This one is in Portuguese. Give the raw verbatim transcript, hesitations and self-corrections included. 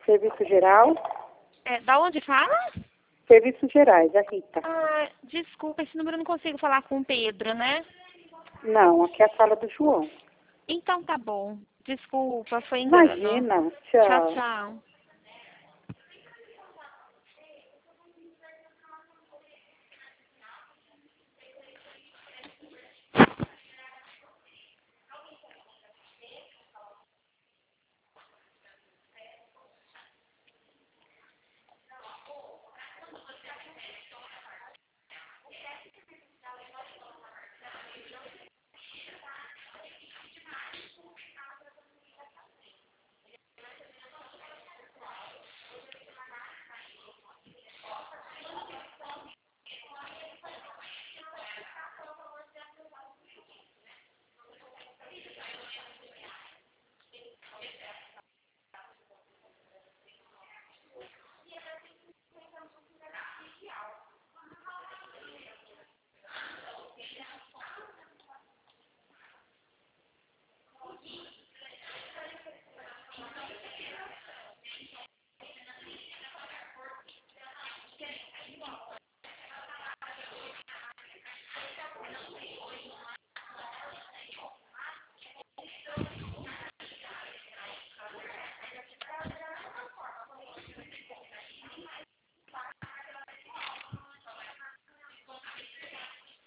Serviço Geral? É, da onde fala? Serviços Gerais, a Rita. Ah, desculpa, esse número eu não consigo falar com o Pedro, né? Não, aqui é a sala do João. Então tá bom. Desculpa, foi engano. Imagina, Tchau, tchau. tchau.